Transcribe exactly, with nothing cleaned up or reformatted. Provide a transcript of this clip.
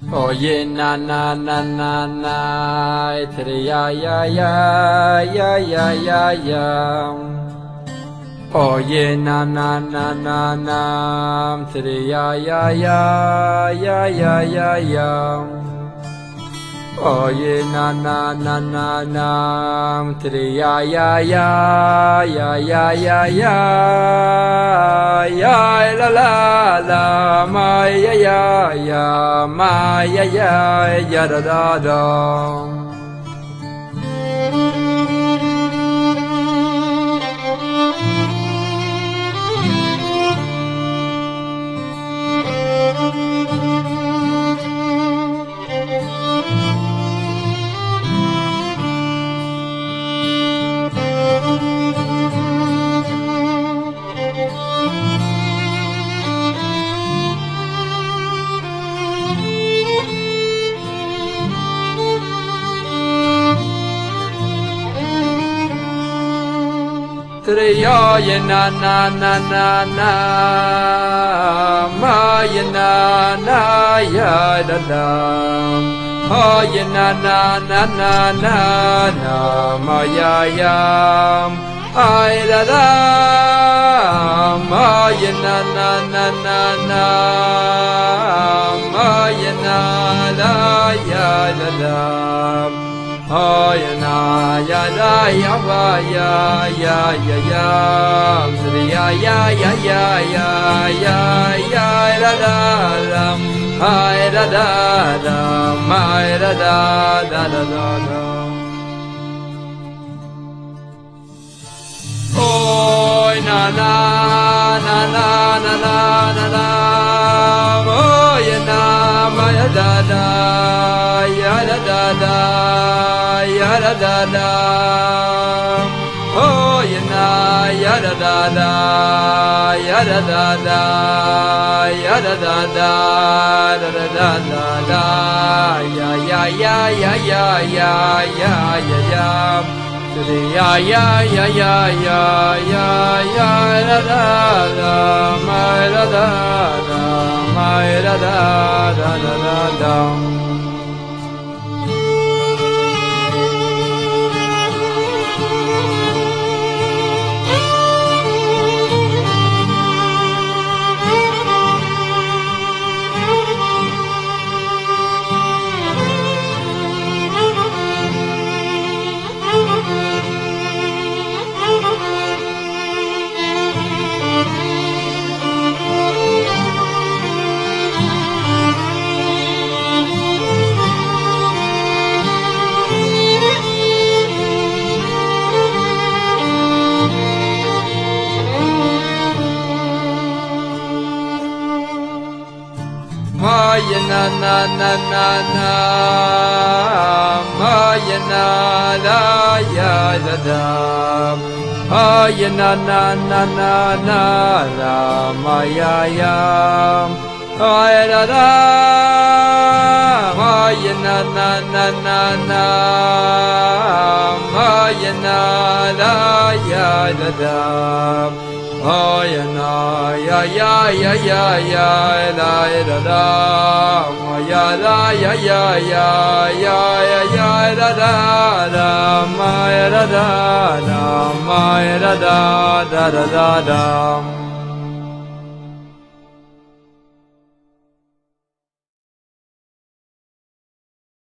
Oh yeah, na na na na na, ya ya ya ya ya ya ya. Oh yeah, na na na na na, ya ya ya ya ya ya ya. Oh yeah, na na na na na, ya ya ya ya ya ya ya. Ya la la la, ma ya ya ya, ma ya ya ya da da da. Ya ya na na na na na, ma ya na na ya da da. Ha ya na na na na na na, ma ya ya. Ai da da, ma ya na na na na na, ma ya na la ya da da. Oh ya na ya da ya wa ya ya ya ya, ya ya ya ya ya ya ya da da da, hi da da da, my da da da da da da. Oh na na na na na na na na, oh ya na ma ya da da ya da da da. Ya da da da, oh ya na ya da da da, ya da da da, ya da da da, da da da da da, ya ya ya ya ya ya ya ya ya, ya ya ya ya ya ya ya da da da, my da da da, my da da da da da da. Ma ya na na na na na, ma ya na la ya da da. Ma ya na na na na na la, ma ya ya, ma ya da da. Ma ya na na na na na, ma ya na la ya da da. Oh ya na ya ya ya ya ya la da da, ma ya la ya ya ya ya ya ya da da da, ma ya da da da, ma ya da da da da da da.